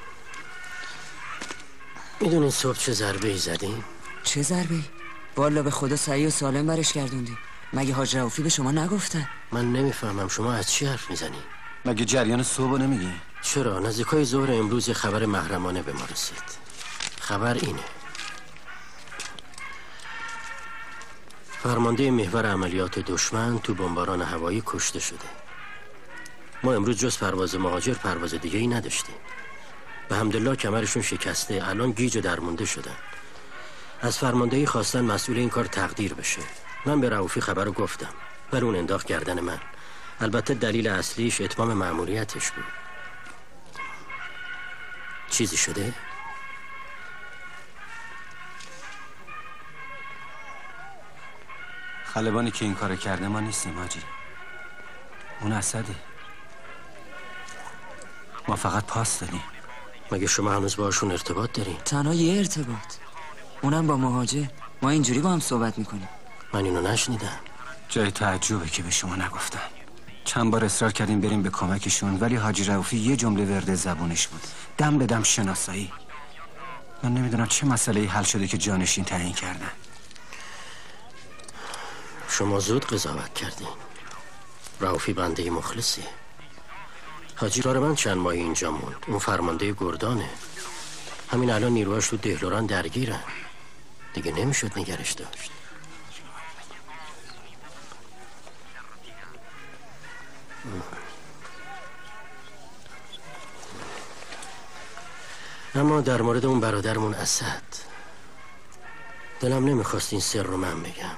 میدونین صبح چه ضربه‌ای زدیم؟ چه ضربه‌ای؟ والا به خدا صحیح و سالم برش گردوندی. مگه حاج رؤوفی به شما نگفتن؟ من نمیفهمم شما از چی حرف میزنی؟ مگه جریان صبح نمیگی؟ چرا؟ نزدیکای ظهر امروز یه خبر محرمانه به ما رسید. خبر اینه: فرمانده محور عملیات دشمن تو بمباران هوایی کشته شده. ما امروز جز پرواز مهاجر پرواز دیگه ای نداشتیم. به حمدالله کمرشون شکسته، الان گیج و درمونده شدن. از فرماندهی خواستن مسئول این کار تقدیر بشه. من به رؤوفی خبر رو گفتم ولی اون انداخت گردن من. البته دلیل اصلیش اتمام مأموریتش بود. چیزی شده؟ خلبانی که این کار کرده ما نیستیم حاجی. اون اسده. ما فقط پاس دادیم. مگه شما هنوز باشون ارتباط دارین؟ تنها یه ارتباط، اونم با مهاجر. ما اینجوری با هم صحبت میکنیم. من اینو نشنیدم. جای تعجبه که به شما نگفتن. چند بار اصرار کردیم بریم به کمکشون ولی حاجی رؤوفی یه جمله ورد زبونش بود: دم به دم شناسایی. من نمیدونم چه مسئله‌ای حل شده که جانشین تعیین کردن. شما زود قضاوت کردین. رؤوفی بنده مخلصی. حاجی رار من چند ماهی اینجا موند. اون فرمانده گردانه. همین الان نیروهاش تو دهلوران درگیرن. دیگه نمیشد نگرش داشت. اما در مورد اون برادرمون اسد، دلم نمیخواست این سر رو من بگم.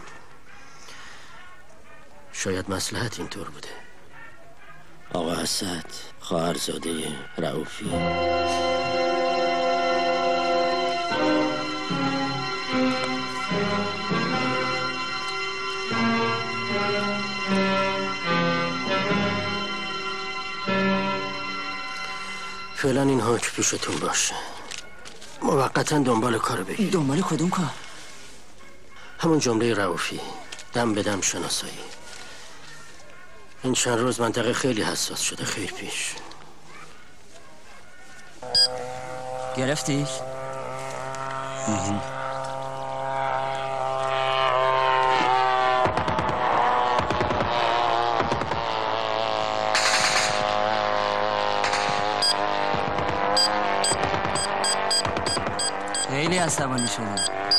شاید مصلحت اینطور بوده. آقا اسد خواهرزاده رؤوفی. فعلا این حکم پیشتون باشه. موقتا دنبال کار بگید. دنبال کدوم کار؟ همون جمله رؤوفی، دم به دم شناسایی. این چند روز منطقه خیلی حساس شده. خیر پیش. گرفتیش؟ خیلی عصبانی شدم.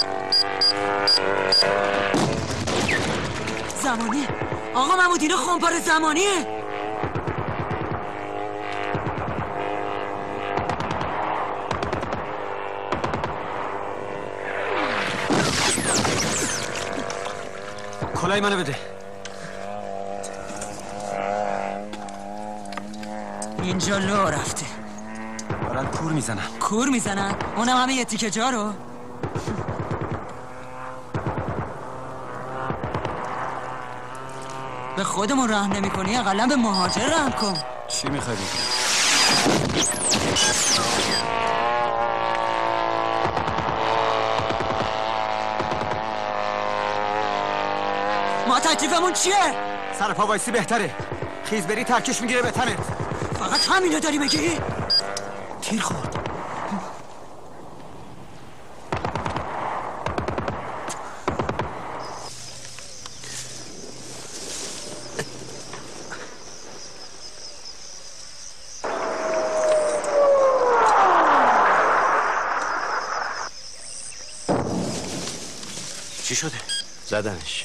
زمانی آقا محمود، اینو خونپار زمانیه. کلاه منو بده. اینجا لو رفته. دارن کور میزنن. کور میزنن؟ اونم همه یه تیکه جا رو. به خودمون رحم نمی کنی، اقلا به مهاجر رحم کن. چی میخوای بگی؟ ما تکلیفمون چیه؟ سر پا وایسی بهتره. خیز بری ترکش میگیره به تنت. فقط همینو داری بگی؟ تیر خورد. چی شده؟ زدنش.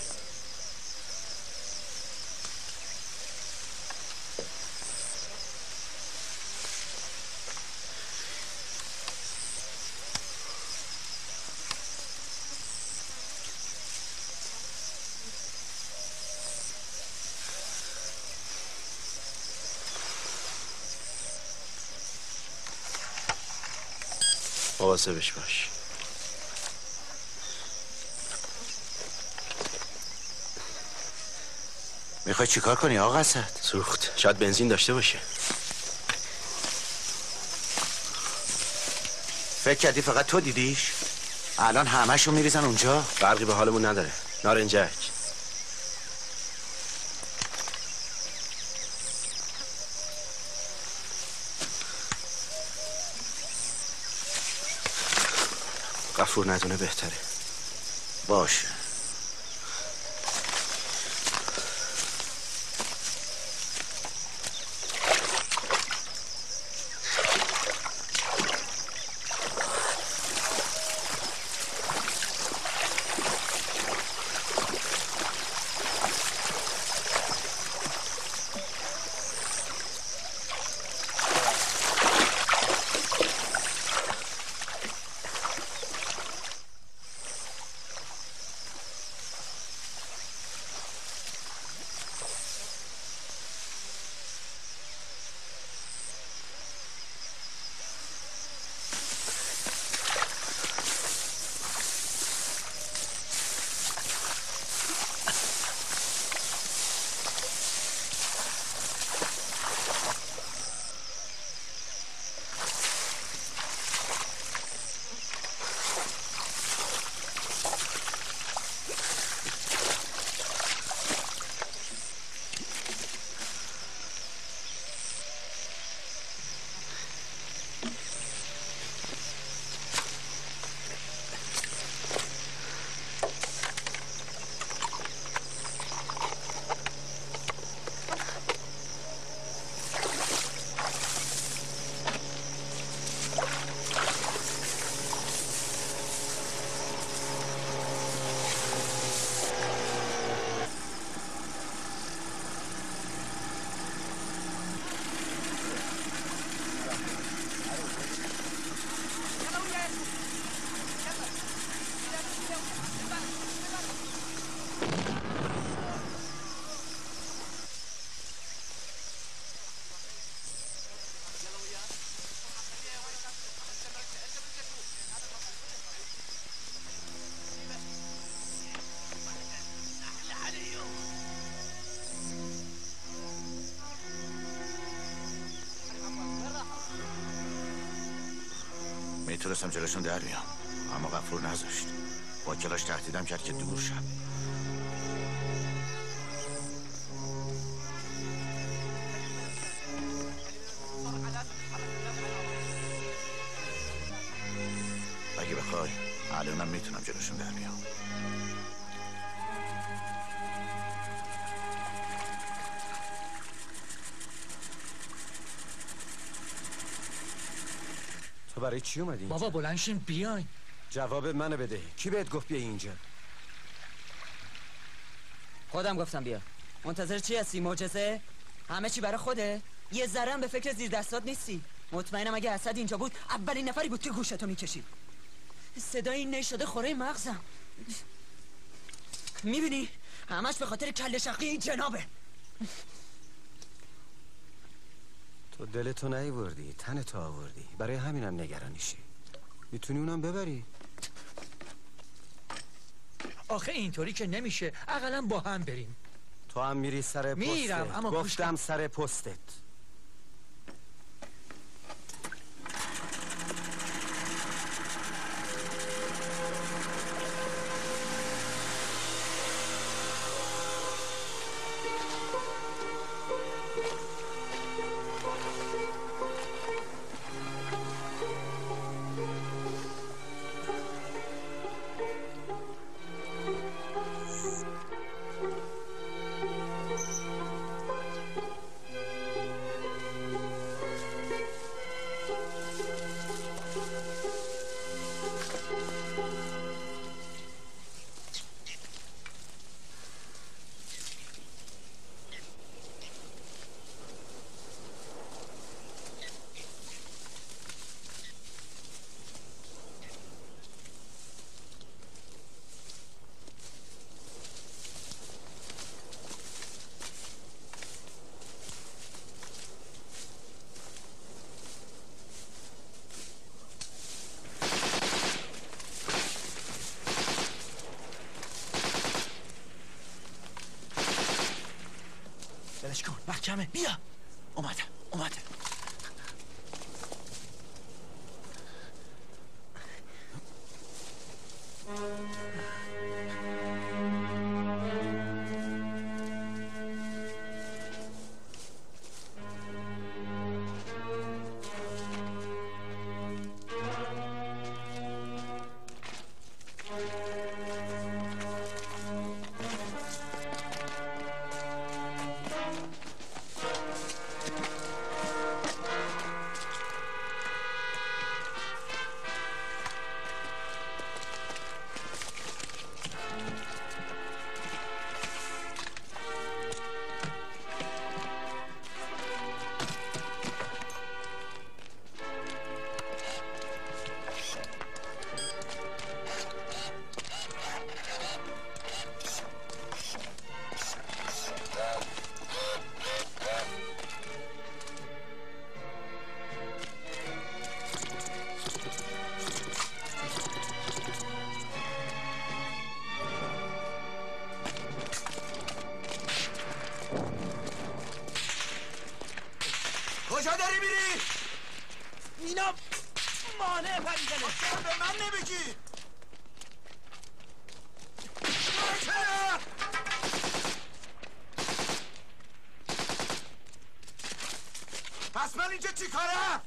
مواظبش باش. میخوای چیکار کنی آقا اسد؟ سوخت. شاید بنزین داشته باشه. فکر کردی فقط تو دیدیش؟ الان همه‌شو میریزن اونجا. فرقی به حالمون نداره. نارنجک. غفور ندونه بهتره. باشه. میتونستم جلوشون در بیام، اما غفور نذاشت. با کلاش تهدیدم کرد که دور شم. اگه بخوای الانم میتونم جلوشون در بیام. تو برای چی اومدی اینجا؟ بابا بلندشین بیاین. جواب منو بده. کی بهت گفت بیا اینجا؟ خودم گفتم بیا. منتظر چی هستی؟ معجزه؟ همه چی برای خوده؟ یه ذره هم به فکر زیر دستات نیستی؟ مطمئنم اگه اسد اینجا بود اولین نفری بود که گوشتو میکشید. صدای این نشده خوره مغزم. میبینی؟ همش به خاطر کله شقی این جنابه. تو دلتو نیوردی، تنتو آوردی. برای همینم نگرانیشی. میتونی اونم ببری. آخه اینطوری که نمیشه. اقلا با هم بریم. تو هم میری سر پستت. میرم اما گفتم سر پستت. بلش کن، وقت کمه. بیا. اومده. کجا داری میری؟ اینا مانع پریدنه. چرا به من نمیگی؟ چرا؟ پس من اینجا چی کارم؟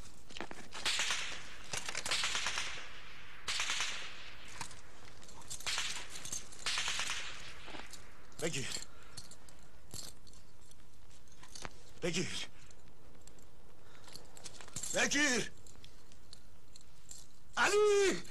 بگیر علی!